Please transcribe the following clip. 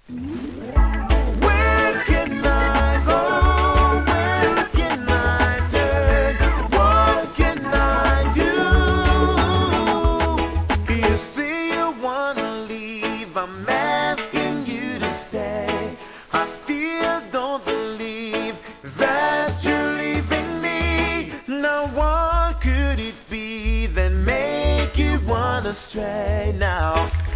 Where can I go? Where can I turn? What can I do? You say you wanna leave, I'm asking you to stay. I still don't believe that you're leaving me. Now what could it be that make you wanna stray now?